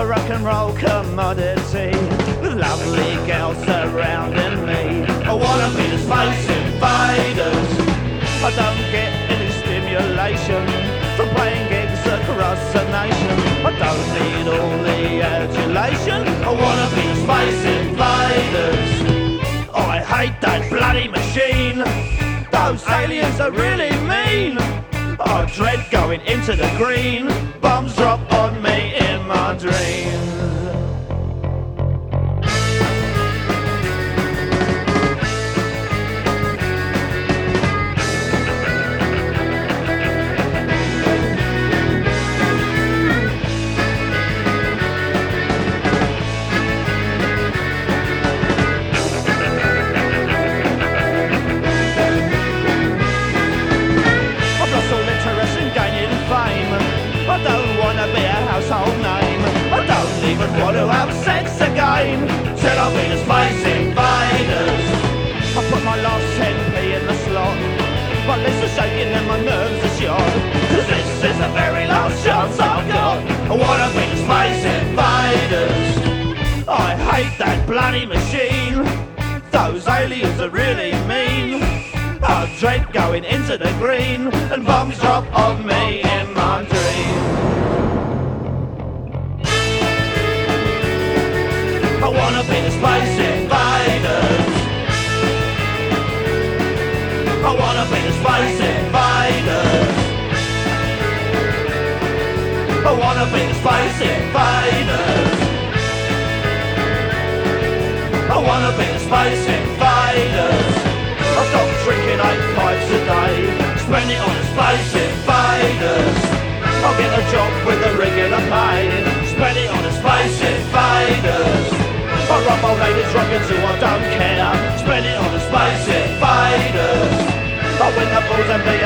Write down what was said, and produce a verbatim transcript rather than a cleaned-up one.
a rock and roll commodity, lovely girls surrounding me. I wanna be the Space Invaders. I don't get any stimulation from playing gigs across the nation. I don't need all the adulation. I wanna be the Space Invaders. I hate that bloody machine. Those aliens are really mean. I dread going into the green. Bombs drop on me in my dreams. I don't wanna be a household name. I don't even want to have sex again. Said I'll be the Space Invaders. I put my last ten p in the slot. My lips are shaking and my nerves are shot. Cause this is the very last chance I've got. I wanna be the Space Invaders. I hate that bloody machine. Those aliens are really mean. I dread going into the green, and bombs drop on me in my dreams. I wanna be the Space Invaders. I wanna be the Space Invaders. I wanna be the Space Invaders. I wanna be the Space Invaders. I stopped drinking eight pints a day, spend it on the Space Invaders. I'll get a job with a regular pay, spend it on the Space Invaders. I rob old ladies drunk until I don't care, spend it on the Space Invaders. I win the balls and be